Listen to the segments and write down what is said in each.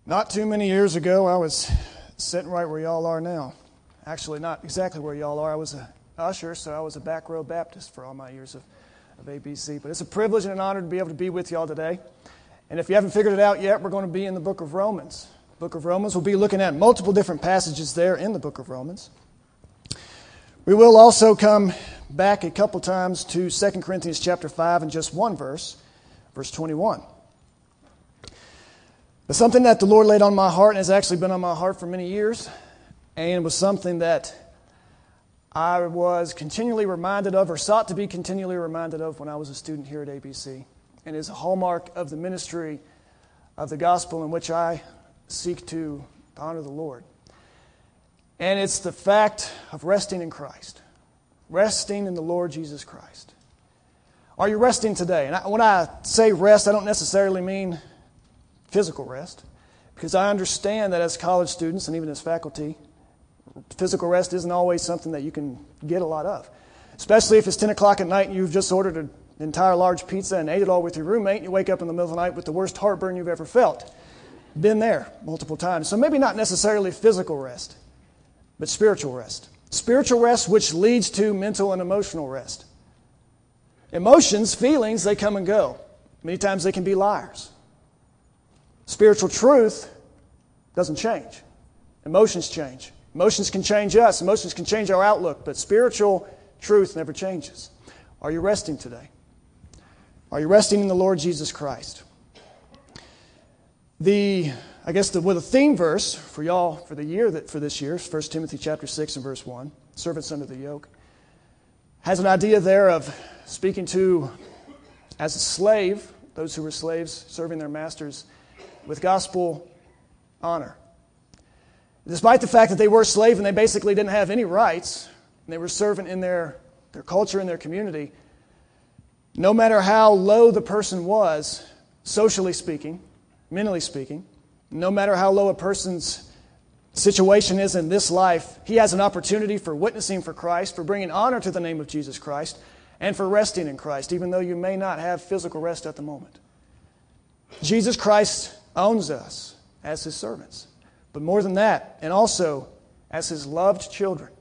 Not too many years ago, I was sitting right where y'all are now. Actually, not exactly where y'all are. I was an usher, so I was a back row Baptist for all my years of ABC. But it's a privilege and an honor to be able to be with y'all today. And if you haven't figured it out yet, we're going to be in the book of Romans. The book of Romans, we'll be looking at multiple different passages there in the book of Romans. We will also come back a couple times to 2 Corinthians chapter 5 and just one verse, verse 21. It's something that the Lord laid on my heart and has actually been on my heart for many years, and it was something that I was continually reminded of or sought to be continually reminded of when I was a student here at ABC, and is a hallmark of the ministry of the gospel in which I seek to honor the Lord. And it's the fact of resting in Christ, resting in the Lord Jesus Christ. Are you resting today? And when I say rest, I don't necessarily mean physical rest, because I understand that as college students and even as faculty, physical rest isn't always something that you can get a lot of, especially if it's 10 o'clock at night and you've just ordered an entire large pizza and ate it all with your roommate, and you wake up in the middle of the night with the worst heartburn you've ever felt. Been there multiple times. So maybe not necessarily physical rest, but spiritual rest. Spiritual rest which leads to mental and emotional rest. Emotions, feelings, they come and go. Many times they can be liars. Spiritual truth doesn't change. Emotions change. Emotions can change us. Emotions can change our outlook, but spiritual truth never changes. Are you resting today? Are you resting in the Lord Jesus Christ? The theme verse for y'all for this year, 1 Timothy chapter 6 and verse 1, servants under the yoke, has an idea there of speaking to, as a slave, those who were slaves serving their masters with gospel honor. Despite the fact that they were slaves and they basically didn't have any rights, and they were serving in their culture and their community, no matter how low the person was, socially speaking, mentally speaking, no matter how low a person's situation is in this life, he has an opportunity for witnessing for Christ, for bringing honor to the name of Jesus Christ, and for resting in Christ, even though you may not have physical rest at the moment. Jesus Christ owns us as His servants, but more than that, and also as His loved children.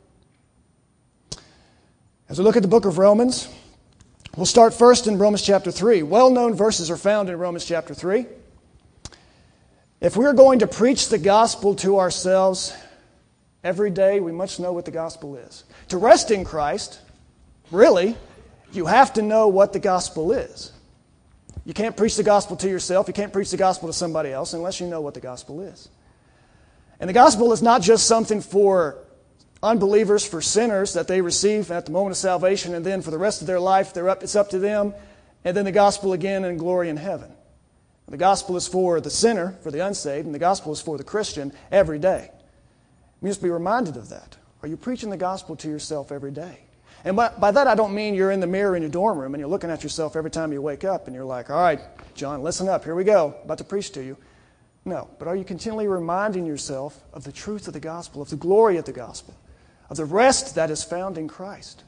As we look at the book of Romans, we'll start first in Romans chapter 3. Well-known verses are found in Romans chapter 3. If we're going to preach the gospel to ourselves every day, we must know what the gospel is. To rest in Christ, really, you have to know what the gospel is. You can't preach the gospel to yourself. You can't preach the gospel to somebody else unless you know what the gospel is. And the gospel is not just something for unbelievers, for sinners that they receive at the moment of salvation, and then for the rest of their life, it's up to them, and then the gospel again in glory in heaven. The gospel is for the sinner, for the unsaved, and the gospel is for the Christian every day. You must be reminded of that. Are you preaching the gospel to yourself every day? And by that, I don't mean you're in the mirror in your dorm room and you're looking at yourself every time you wake up and you're like, all right, John, listen up. Here we go. About to preach to you. No, but are you continually reminding yourself of the truth of the gospel, of the glory of the gospel, of the rest that is found in Christ?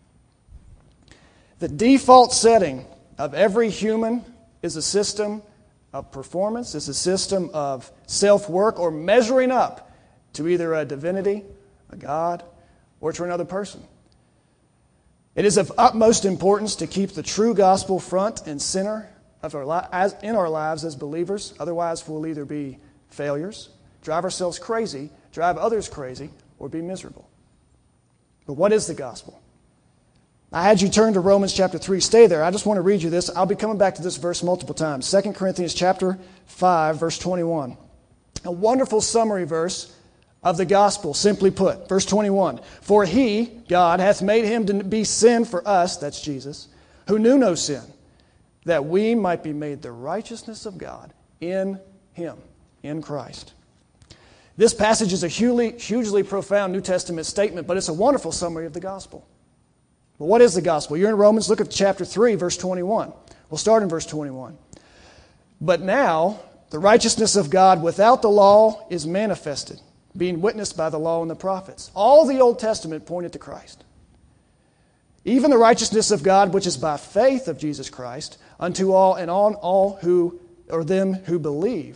The default setting of every human is a system of performance, is a system of self-work or measuring up to either a divinity, a God, or to another person. It is of utmost importance to keep the true gospel front and center in our lives as believers. Otherwise, we'll either be failures, drive ourselves crazy, drive others crazy, or be miserable. But what is the gospel? I had you turn to Romans chapter 3. Stay there. I just want to read you this. I'll be coming back to this verse multiple times. 2 Corinthians chapter 5, verse 21. A wonderful summary verse of the gospel, simply put. Verse 21. For He, God, hath made Him to be sin for us, that's Jesus, who knew no sin, that we might be made the righteousness of God in Him, in Christ. This passage is a hugely profound New Testament statement, but it's a wonderful summary of the gospel. But what is the gospel? You're in Romans, look at chapter 3, verse 21. We'll start in verse 21. But now, the righteousness of God without the law is manifested, being witnessed by the law and the prophets. All the Old Testament pointed to Christ. Even the righteousness of God, which is by faith of Jesus Christ, unto all and on all who, or them who believe,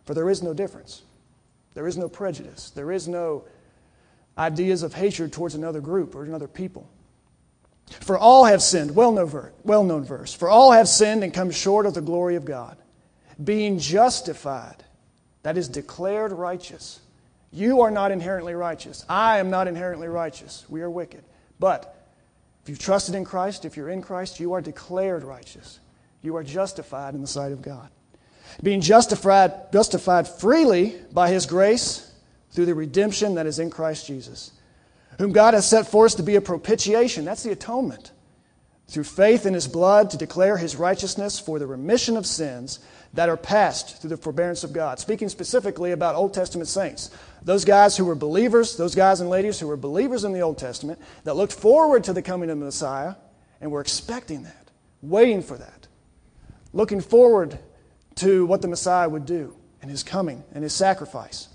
For there is no difference. There is no prejudice. There is no ideas of hatred towards another group or another people. For all have sinned, well-known verse. For all have sinned and come short of the glory of God. Being justified, that is declared righteous. You are not inherently righteous. I am not inherently righteous. We are wicked. But if you've trusted in Christ, if you're in Christ, you are declared righteous. You are justified in the sight of God. Being justified freely by His grace through the redemption that is in Christ Jesus, whom God has set forth to be a propitiation. That's the atonement. Through faith in His blood to declare His righteousness for the remission of sins that are past through the forbearance of God. Speaking specifically about Old Testament saints. Those guys who were believers, those guys and ladies who were believers in the Old Testament that looked forward to the coming of the Messiah and were expecting that, waiting for that, looking forward to what the Messiah would do and His coming and His sacrifice.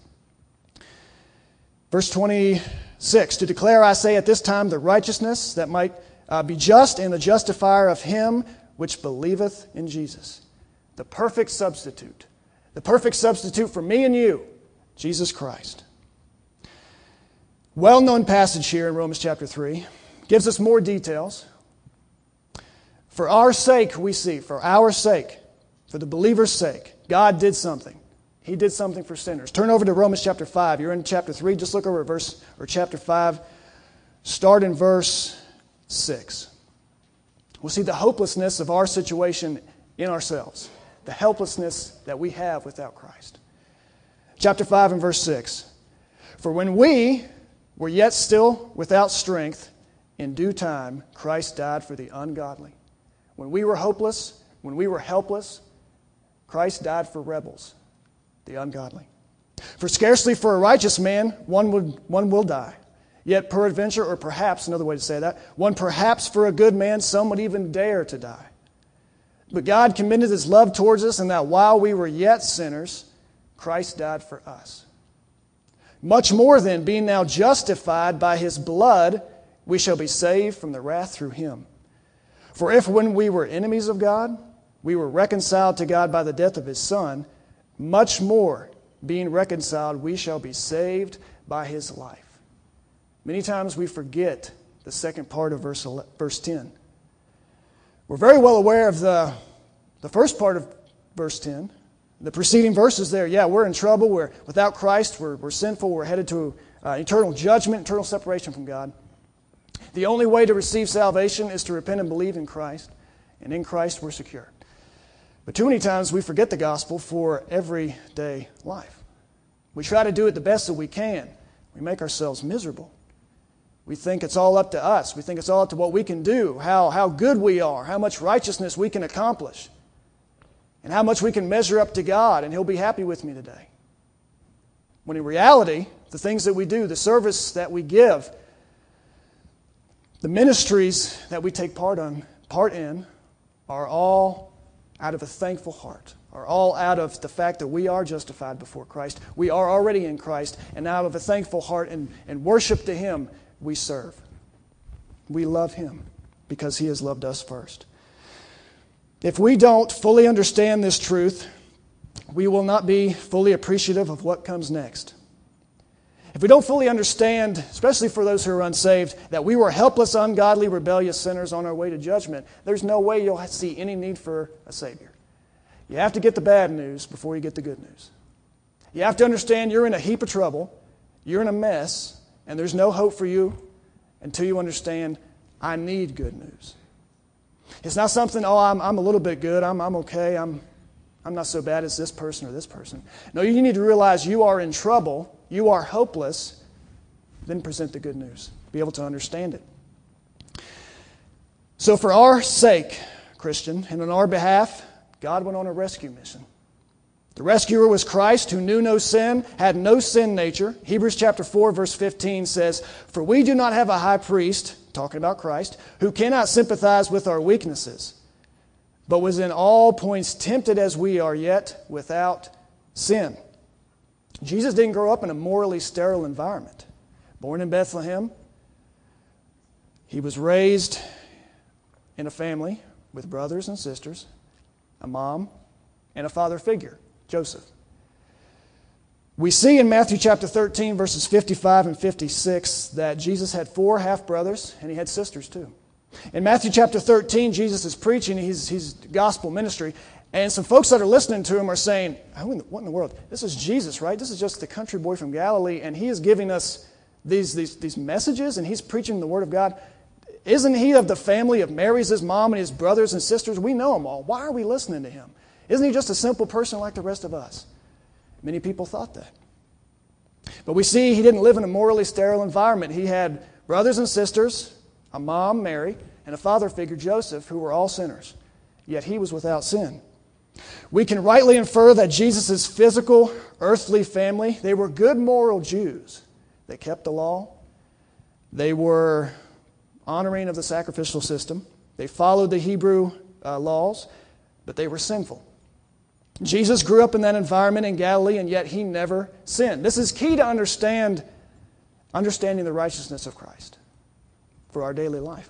Verse 26, to declare, I say, at this time the righteousness that might be just and the justifier of him which believeth in Jesus. The perfect substitute. The perfect substitute for me and you, Jesus Christ. Well-known passage here in Romans chapter 3. Gives us more details. For our sake, we see, for our sake, for the believer's sake, God did something. He did something for sinners. Turn over to Romans chapter 5. You're in chapter 3. Just look over at chapter 5. Start in verse 6. We'll see the hopelessness of our situation in ourselves. The helplessness that we have without Christ. Chapter 5 and verse 6. For when we were yet still without strength, in due time Christ died for the ungodly. When we were hopeless, when we were helpless, Christ died for rebels, the ungodly. For scarcely for a righteous man one will die. Yet peradventure, or perhaps, another way to say that, one perhaps for a good man some would even dare to die. But God commended His love towards us, and that while we were yet sinners, Christ died for us. Much more then, being now justified by His blood, we shall be saved from the wrath through Him. For if when we were enemies of God, we were reconciled to God by the death of His Son, much more, being reconciled, we shall be saved by His life. Many times we forget the second part of verse 10. We're very well aware of the first part of verse 10. The preceding verses there, yeah, we're in trouble. We're without Christ. We're sinful. We're headed to eternal judgment, eternal separation from God. The only way to receive salvation is to repent and believe in Christ. And in Christ we're secure. But too many times we forget the gospel for everyday life. We try to do it the best that we can. We make ourselves miserable. We think it's all up to us. We think it's all up to what we can do, how good we are, how much righteousness we can accomplish, and how much we can measure up to God, and He'll be happy with me today. When in reality, the things that we do, the service that we give, the ministries that we take part in are all out of a thankful heart, are all out of the fact that we are justified before Christ. We are already in Christ, and out of a thankful heart and worship to Him, we serve. We love Him because He has loved us first. If we don't fully understand this truth, we will not be fully appreciative of what comes next. If we don't fully understand, especially for those who are unsaved, that we were helpless, ungodly, rebellious sinners on our way to judgment, there's no way you'll see any need for a Savior. You have to get the bad news before you get the good news. You have to understand you're in a heap of trouble, you're in a mess, and there's no hope for you until you understand, I need good news. It's not something, I'm a little bit good, I'm okay, I'm not so bad as this person or this person. No, you need to realize you are in trouble, you are hopeless, then present the good news. Be able to understand it. So for our sake, Christian, and on our behalf, God went on a rescue mission. The rescuer was Christ, who knew no sin, had no sin nature. Hebrews chapter 4, verse 15 says, For we do not have a high priest, talking about Christ, who cannot sympathize with our weaknesses, but was in all points tempted as we are, yet without sin. Jesus didn't grow up in a morally sterile environment. Born in Bethlehem, He was raised in a family with brothers and sisters, a mom, and a father figure, Joseph. We see in Matthew chapter 13, verses 55 and 56, that Jesus had 4 half-brothers, and he had sisters too. In Matthew chapter 13, Jesus is preaching, he's gospel ministry, and some folks that are listening to him are saying, what in the world? This is Jesus, right? This is just the country boy from Galilee, and he is giving us these messages, and he's preaching the Word of God. Isn't he of the family of Mary's his mom and his brothers and sisters? We know them all. Why are we listening to him? Isn't he just a simple person like the rest of us? Many people thought that. But we see he didn't live in a morally sterile environment. He had brothers and sisters, a mom, Mary, and a father figure, Joseph, who were all sinners. Yet he was without sin. We can rightly infer that Jesus' physical, earthly family, they were good moral Jews. They kept the law. They were honoring of the sacrificial system. They followed the Hebrew laws, but they were sinful. Jesus grew up in that environment in Galilee, and yet he never sinned. This is key to understanding the righteousness of Christ for our daily life.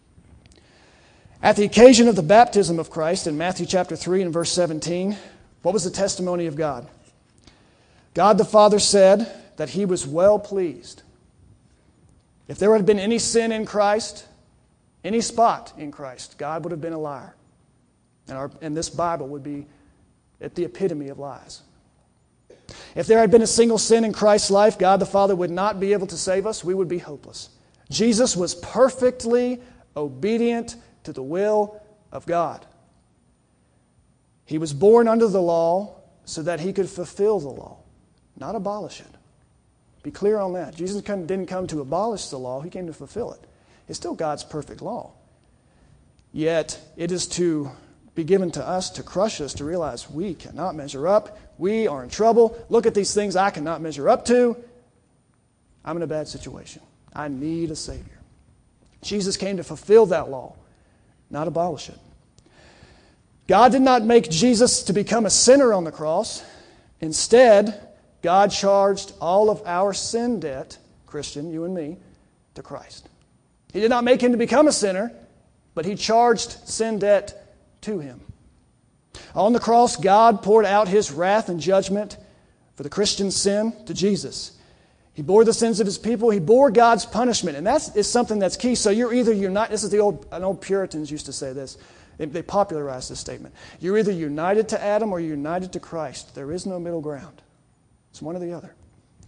At the occasion of the baptism of Christ in Matthew chapter 3 and verse 17, what was the testimony of God? God the Father said that he was well pleased. If there had been any sin in Christ, any spot in Christ, God would have been a liar. And this Bible would be at the epitome of lies. If there had been a single sin in Christ's life, God the Father would not be able to save us. We would be hopeless. Jesus was perfectly obedient to the will of God. He was born under the law so that he could fulfill the law, not abolish it. Be clear on that. Jesus didn't come to abolish the law. He came to fulfill it. It's still God's perfect law. Yet it is to be given to us to crush us, to realize we cannot measure up. We are in trouble. Look at these things I cannot measure up to. I'm in a bad situation. I need a Savior. Jesus came to fulfill that law, not abolish it. God did not make Jesus to become a sinner on the cross. Instead, God charged all of our sin debt, Christian, you and me, to Christ. He did not make him to become a sinner, but he charged sin debt to him. On the cross, God poured out his wrath and judgment for the Christian sin to Jesus. He bore the sins of his people. He bore God's punishment. And that is something that's key. So you're either united. This is an old Puritans used to say this. They popularized this statement. You're either united to Adam or you're united to Christ. There is no middle ground. It's one or the other.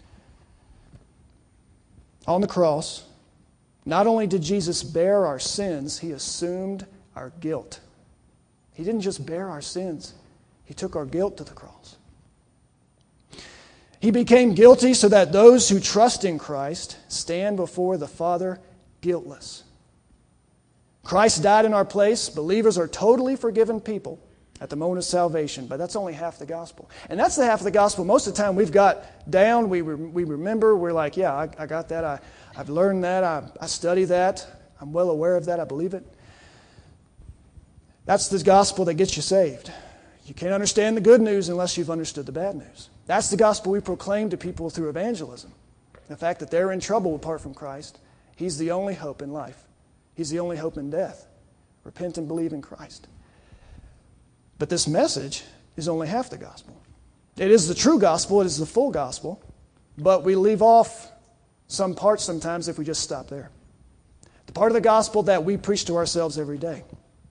On the cross, not only did Jesus bear our sins, he assumed our guilt. He didn't just bear our sins. He took our guilt to the cross. He became guilty so that those who trust in Christ stand before the Father guiltless. Christ died in our place. Believers are totally forgiven people at the moment of salvation, but that's only half the gospel. And that's the half of the gospel most of the time we've got down, we remember, we're like, yeah, I got that, I've learned that, I study that, I'm well aware of that, I believe it. That's the gospel that gets you saved. You can't understand the good news unless you've understood the bad news. That's the gospel we proclaim to people through evangelism. The fact that they're in trouble apart from Christ. He's the only hope in life. He's the only hope in death. Repent and believe in Christ. But this message is only half the gospel. It is the true gospel. It is the full gospel. But we leave off some parts sometimes if we just stop there. The part of the gospel that we preach to ourselves every day.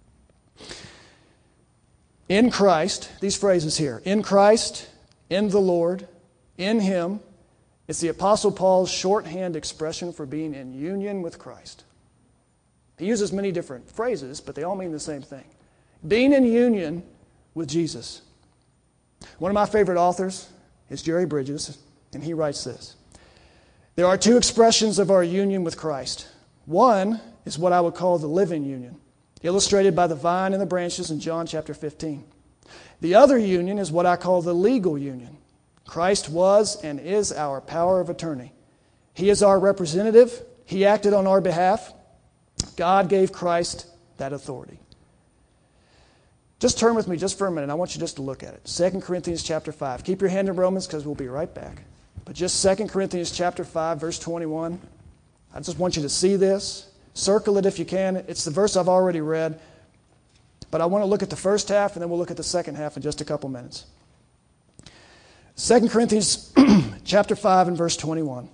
In Christ, these phrases here, in Christ, in the Lord, in Him, it's the Apostle Paul's shorthand expression for being in union with Christ. He uses many different phrases, but they all mean the same thing. Being in union with Jesus. One of my favorite authors is Jerry Bridges, and he writes this. There are two expressions of our union with Christ. One is what I would call the living union, illustrated by the vine and the branches in John chapter 15. The other union is what I call the legal union. Christ was and is our power of attorney. He is our representative. He acted on our behalf. God gave Christ that authority. Just turn with me just for a minute. I want you just to look at it. 2 Corinthians chapter 5. Keep your hand in Romans because we'll be right back. But just 2 Corinthians chapter 5, verse 21. I just want you to see this. Circle it if you can. It's the verse I've already read. But I want to look at the first half and then we'll look at the second half in just a couple minutes. 2 Corinthians chapter 5 and verse 21.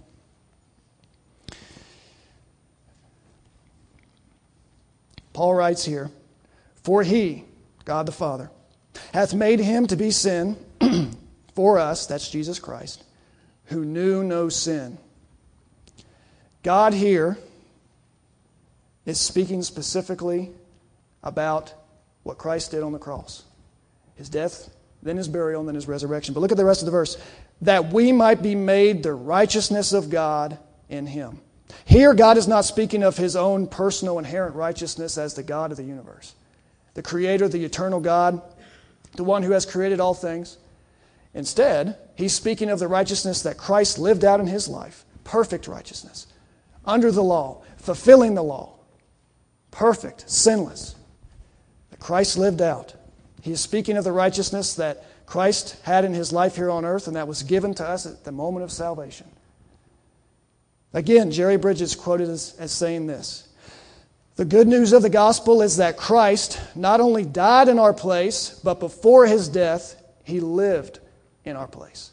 Paul writes here, "For he," God the Father, "hath made him to be sin for us," that's Jesus Christ, "who knew no sin." God here is speaking specifically about what Christ did on the cross. His death, then his burial, and then his resurrection. But look at the rest of the verse. "That we might be made the righteousness of God in him." Here, God is not speaking of his own personal inherent righteousness as the God of the universe, the creator, the eternal God, the one who has created all things. Instead, he's speaking of the righteousness that Christ lived out in his life, perfect righteousness, under the law, fulfilling the law, perfect, sinless, that Christ lived out. He is speaking of the righteousness that Christ had in his life here on earth and that was given to us at the moment of salvation. Again, Jerry Bridges quoted as saying this: "The good news of the gospel is that Christ not only died in our place, but before his death, he lived in our place."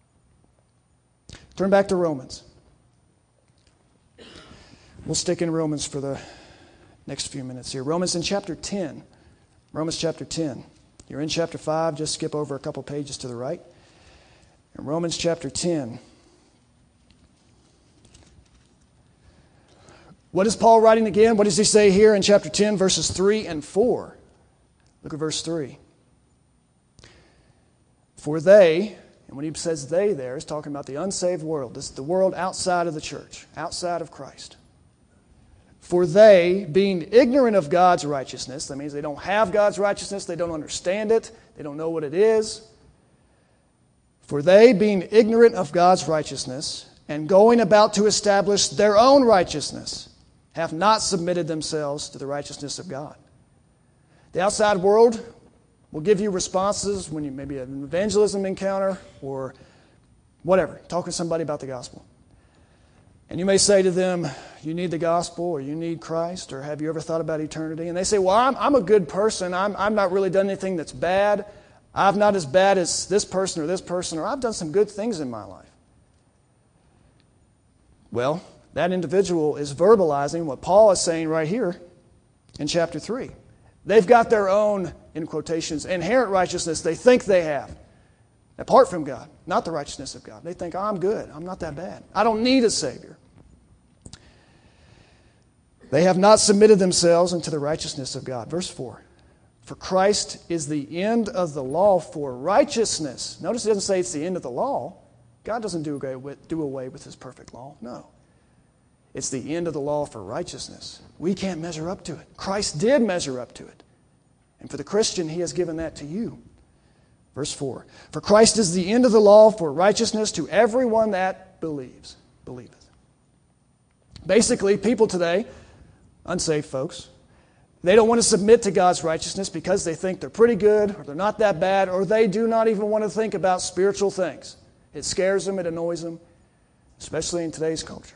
Turn back to Romans. We'll stick in Romans for the next few minutes here. Romans in chapter 10. Romans chapter 10. You're in chapter 5, just skip over a couple pages to the right. In Romans chapter 10. What is Paul writing again? What does he say here in chapter 10, verses 3 and 4? Look at verse 3. "For they," and when he says they there, he's talking about the unsaved world. This is the world outside of the church, outside of Christ. "For they, being ignorant of God's righteousness," that means they don't have God's righteousness, they don't understand it, they don't know what it is. "For they, being ignorant of God's righteousness, and going about to establish their own righteousness, have not submitted themselves to the righteousness of God." The outside world will give you responses when you maybe have an evangelism encounter or whatever, talking to somebody about the gospel. And you may say to them, "You need the gospel," or "You need Christ," or "Have you ever thought about eternity?" And they say, "Well, I'm a good person. I'm not really done anything that's bad. I'm not as bad as this person, or I've done some good things in my life." Well, that individual is verbalizing what Paul is saying right here in chapter 3. They've got their own, in quotations, inherent righteousness they think they have, apart from God, not the righteousness of God. They think, "Oh, I'm good. I'm not that bad. I don't need a Savior." They have not submitted themselves into the righteousness of God. Verse 4. "For Christ is the end of the law for righteousness." Notice it doesn't say it's the end of the law. God doesn't do away with his perfect law. No. It's the end of the law for righteousness. We can't measure up to it. Christ did measure up to it. And for the Christian, he has given that to you. Verse 4. "For Christ is the end of the law for righteousness to everyone that believeth." Basically, people today, unsaved folks, they don't want to submit to God's righteousness because they think they're pretty good, or they're not that bad, or they do not even want to think about spiritual things. It scares them, it annoys them, especially in today's culture.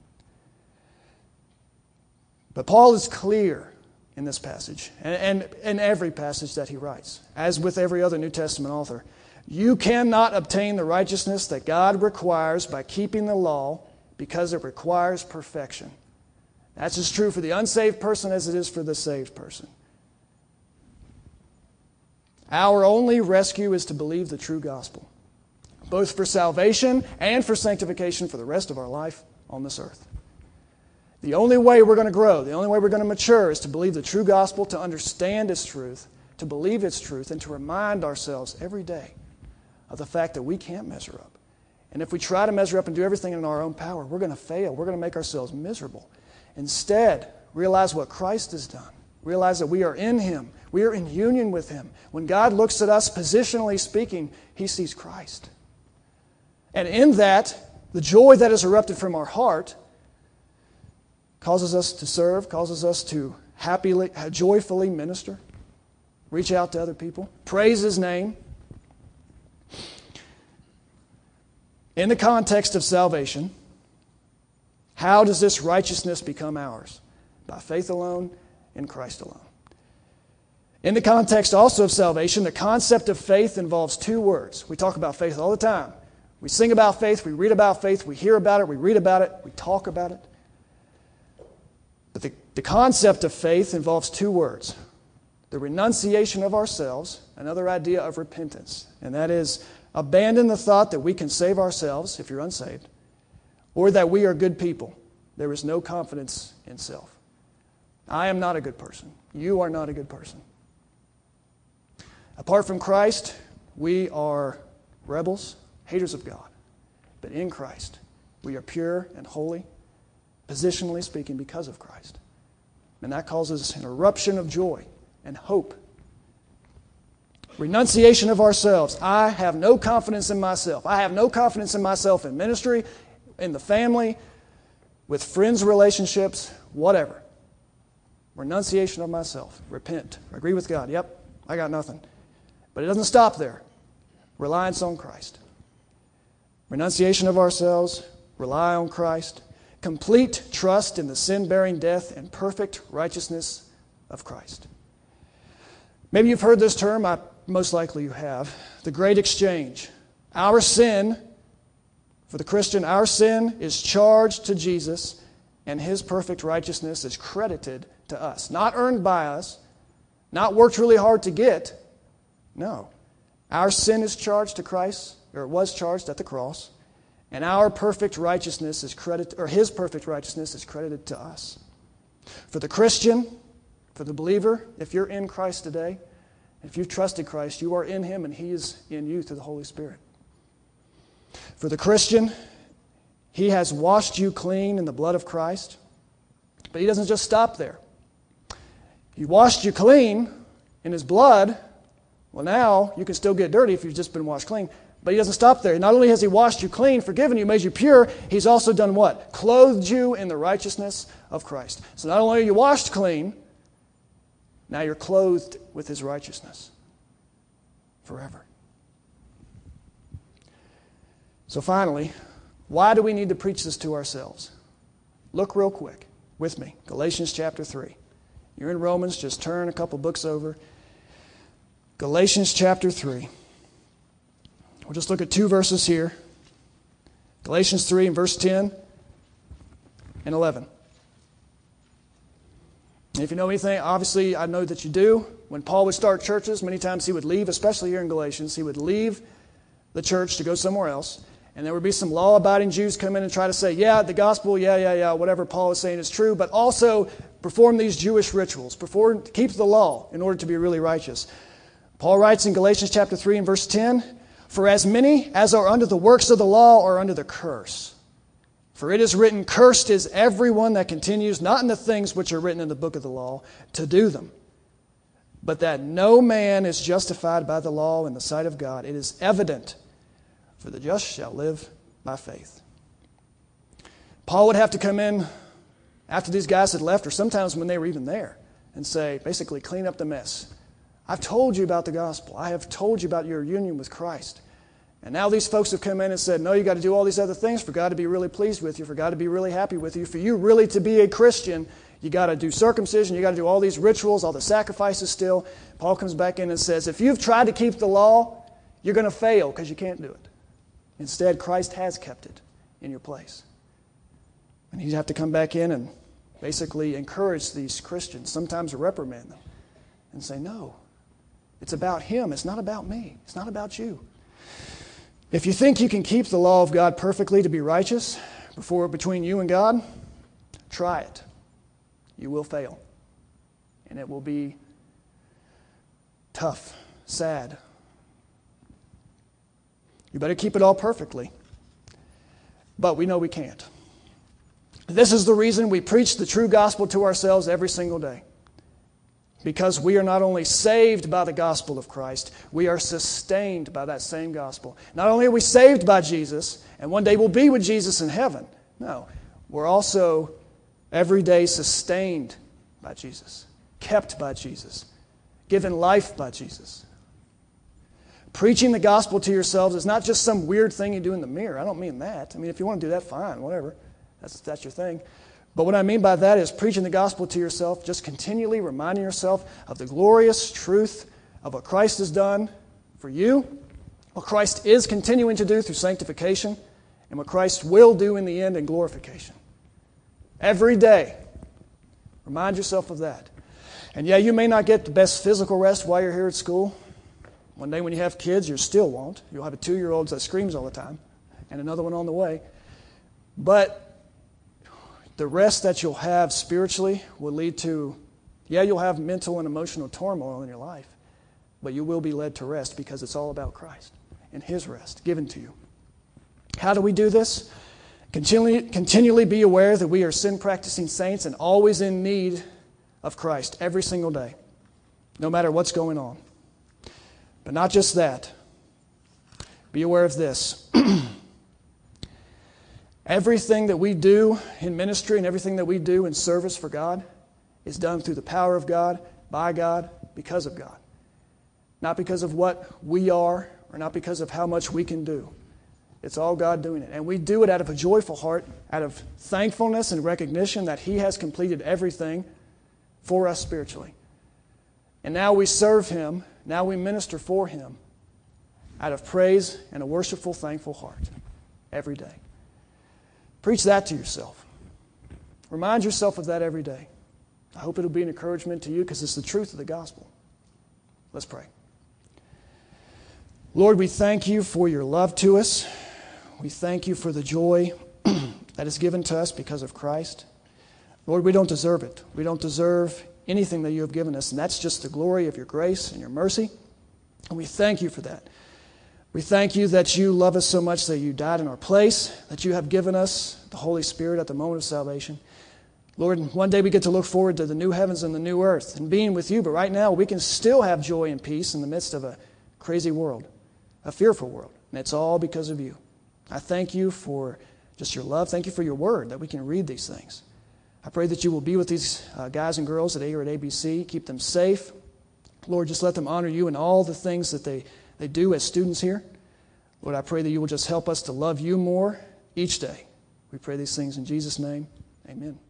But Paul is clear in this passage, and in every passage that he writes, as with every other New Testament author. You cannot obtain the righteousness that God requires by keeping the law because it requires perfection. That's as true for the unsaved person as it is for the saved person. Our only rescue is to believe the true gospel, both for salvation and for sanctification for the rest of our life on this earth. The only way we're going to grow, the only way we're going to mature is to believe the true gospel, to understand its truth, to believe its truth, and to remind ourselves every day of the fact that we can't measure up. And if we try to measure up and do everything in our own power, we're going to fail. We're going to make ourselves miserable. Instead, realize what Christ has done. Realize that we are in him. We are in union with him. When God looks at us, positionally speaking, he sees Christ. And in that, the joy that is erupted from our heart causes us to serve, causes us to joyfully minister, reach out to other people, praise his name. In the context of salvation, how does this righteousness become ours? By faith alone, in Christ alone. In the context also of salvation, the concept of faith involves two words. We talk about faith all the time. We sing about faith, we read about faith, we hear about it, we read about it, we talk about it. But the concept of faith involves two words: the renunciation of ourselves, another idea of repentance. And that is, abandon the thought that we can save ourselves, if you're unsaved, or that we are good people. There is no confidence in self. I am not a good person. You are not a good person. Apart from Christ, we are rebels, haters of God. But in Christ, we are pure and holy, positionally speaking, because of Christ. And that causes an eruption of joy and hope. Renunciation of ourselves. I have no confidence in myself. I have no confidence in myself in ministry, in the family, with friends' relationships, whatever. Renunciation of myself. Repent. Agree with God. Yep, I got nothing. But it doesn't stop there. Reliance on Christ. Renunciation of ourselves. Rely on Christ. Complete trust in the sin-bearing death and perfect righteousness of Christ. Maybe you've heard this term. Most likely you have. The great exchange. Our sin, for the Christian, our sin is charged to Jesus, and His perfect righteousness is credited to us. Not earned by us, not worked really hard to get. No. Our sin is charged to Christ, or it was charged at the cross, and our perfect righteousness is credited, or His perfect righteousness is credited to us. For the Christian, for the believer, if you're in Christ today, if you've trusted Christ, you are in Him and He is in you through the Holy Spirit. For the Christian, He has washed you clean in the blood of Christ, but He doesn't just stop there. He washed you clean in His blood. Well, now you can still get dirty if you've just been washed clean, but He doesn't stop there. Not only has He washed you clean, forgiven you, made you pure, He's also done what? Clothed you in the righteousness of Christ. So not only are you washed clean, now you're clothed with His righteousness forever. So finally, why do we need to preach this to ourselves? Look real quick with me. Galatians chapter 3. You're in Romans, just turn a couple books over. Galatians chapter 3. We'll just look at two verses here. Galatians 3 and verse 10 and 11. And if you know anything, obviously I know that you do. When Paul would start churches, many times he would leave, especially here in Galatians, he would leave the church to go somewhere else. And there would be some law-abiding Jews come in and try to say, yeah, the gospel, whatever Paul is saying is true, but also perform these Jewish rituals, keep the law in order to be really righteous. Paul writes in Galatians chapter 3 and verse 10, "For as many as are under the works of the law are under the curse. For it is written, cursed is everyone that continues not in the things which are written in the book of the law, to do them. But that no man is justified by the law in the sight of God. It is evident, for the just shall live by faith." Paul would have to come in after these guys had left, or sometimes when they were even there, and say, basically, clean up the mess. I've told you about the gospel. I have told you about your union with Christ. And now these folks have come in and said, no, you got to do all these other things for God to be really pleased with you, for God to be really happy with you. For you really to be a Christian, you got to do circumcision, you got to do all these rituals, all the sacrifices still. Paul comes back in and says, if you've tried to keep the law, you're going to fail because you can't do it. Instead, Christ has kept it in your place. And he'd have to come back in and basically encourage these Christians, sometimes reprimand them, and say, no, it's about Him. It's not about me. It's not about you. If you think you can keep the law of God perfectly to be righteous between you and God, try it. You will fail. And it will be tough, sad. You better keep it all perfectly. But we know we can't. This is the reason we preach the true gospel to ourselves every single day. Because we are not only saved by the gospel of Christ, we are sustained by that same gospel. Not only are we saved by Jesus, and one day we'll be with Jesus in heaven. No, we're also every day sustained by Jesus, kept by Jesus, given life by Jesus. Preaching the gospel to yourselves is not just some weird thing you do in the mirror. I don't mean that. I mean, if you want to do that, fine, whatever. That's your thing. But what I mean by that is preaching the gospel to yourself, just continually reminding yourself of the glorious truth of what Christ has done for you, what Christ is continuing to do through sanctification, and what Christ will do in the end in glorification. Every day, remind yourself of that. And yeah, you may not get the best physical rest while you're here at school. One day when you have kids, you still won't. You'll have a 2-year-old that screams all the time, and another one on the way. But the rest that you'll have spiritually will lead to, yeah, you'll have mental and emotional turmoil in your life, but you will be led to rest because it's all about Christ and His rest given to you. How do we do this? Continually be aware that we are sin-practicing saints and always in need of Christ every single day, no matter what's going on. But not just that. Be aware of this. Everything that we do in ministry and everything that we do in service for God is done through the power of God, by God, because of God. Not because of what we are or not because of how much we can do. It's all God doing it. And we do it out of a joyful heart, out of thankfulness and recognition that He has completed everything for us spiritually. And now we serve Him, now we minister for Him out of praise and a worshipful, thankful heart every day. Preach that to yourself. Remind yourself of that every day. I hope it'll be an encouragement to you because it's the truth of the gospel. Let's pray. Lord, we thank You for Your love to us. We thank You for the joy that is given to us because of Christ. Lord, we don't deserve it. We don't deserve anything that You have given us, and that's just the glory of Your grace and Your mercy. And we thank You for that. We thank You that You love us so much that You died in our place, that You have given us the Holy Spirit at the moment of salvation. Lord, one day we get to look forward to the new heavens and the new earth and being with You, but right now we can still have joy and peace in the midst of a crazy world, a fearful world, and it's all because of You. I thank You for just Your love. Thank You for Your word, that we can read these things. I pray that You will be with these guys and girls here at ABC, keep them safe. Lord, just let them honor You in all the things that they do as students here. Lord, I pray that You will just help us to love You more each day. We pray these things in Jesus' name. Amen.